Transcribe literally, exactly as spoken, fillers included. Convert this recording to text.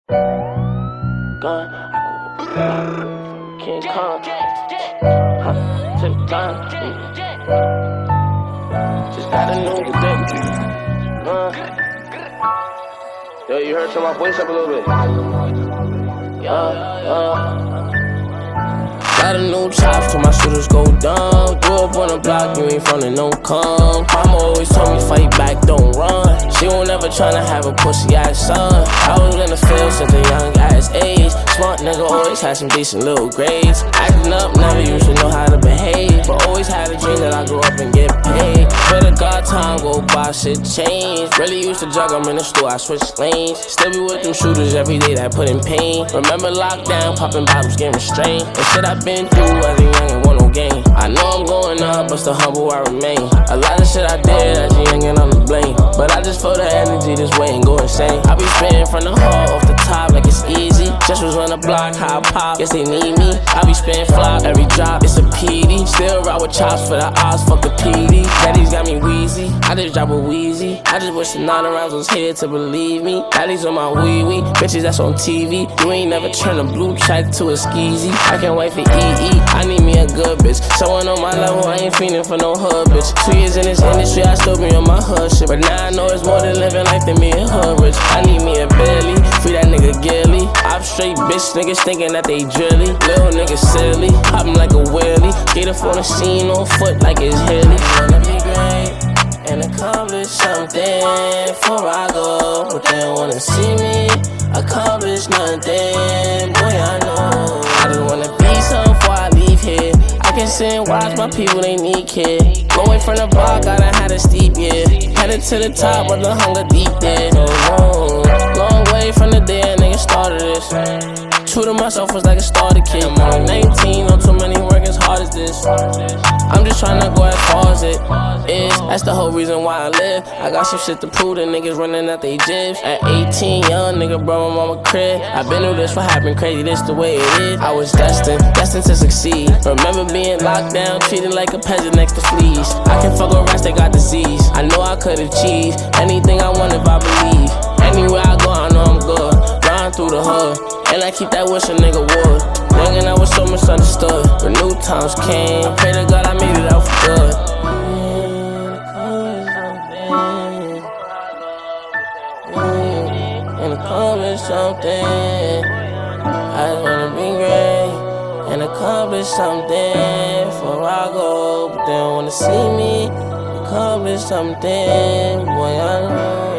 Gun, King Kong, huh? Take time, just got a new dick. Uh. Yo, you heard some of my voice up a little bit. Yeah, yeah. Got a new chop till my shooters go dumb. Grew up on the block, you ain't from the no come. Mama always told me fight back, don't run. She won't ever tryna have a pussy ass son. I was in the field since a young ass age. Smart nigga always had some decent little grades. Acting up, never used to know how to behave, but always had a dream that I grew up and get paid. Swear to God, time go by, shit change. Really used to jug, I'm in the store, I switch lanes. Still be with them shooters every day that put in pain. Remember lockdown, popping bottles, getting restrained. The shit I been through as a young and want no game. I know I'm going up, but still humble I remain. A lot of shit I did as a young and I'm to blame, but I just feel the energy this way and go insane. I be spitting from the heart off the top like it's easy. Just was on the block, how I pop, guess they need me. I be spitting flop, every drop, it's a P D. Still ride with chops for the odds, fuck the P D. Daddy's got me wheezy, I just drop a wheezy. I just wish the nine rounds was here to believe me. Daddy's on my wee wee, bitches that's on T V. You ain't never turn a blue check to a skeezy. I can't wait for E E, I need me a good bitch. Someone on my level, I ain't feeling for no hood bitch. Two years in this industry, I still be on my hood shit, but now I know it's more than living life than me and hood rich. I need me a Billy, free that nigga Gilly. I'm straight bitch niggas thinking that they drilly. Little niggas silly, poppin' like a wheelie. Get up on the scene on foot like it's hilly. Wanna be great and accomplish something before I go, but they don't wanna see me accomplish nothing. Boy, I know I just wanna be something before I leave here. I can sit and watch my people, they need kid. Going from the block, I done had a steep year. Headed to the top, but the hunger deep there. So long, long way from the day a nigga started this. True to myself was like a starter kid. I'm only nineteen, on too many work as hard as this. I'm just tryna go as far as it is. That's the whole reason why I live. I got some shit to prove, the niggas running out they jibs. At eighteen, young nigga, bro, my mama crib. I been through this, what happened crazy, this the way it is. I was destined, destined to succeed. Remember being locked down, treated like a peasant next to fleas. I can fuck with rats, they got disease. I know I could achieve anything I want if I believe. Anywhere I go, I know I'm good. Riding through the hood, and I keep that wish a nigga would. Young and I was so misunderstood, but new times came. I pray to God I made it out for good. And accomplish something. I just wanna be great and accomplish something before I go, but they don't wanna see me accomplish something. Boy, I know.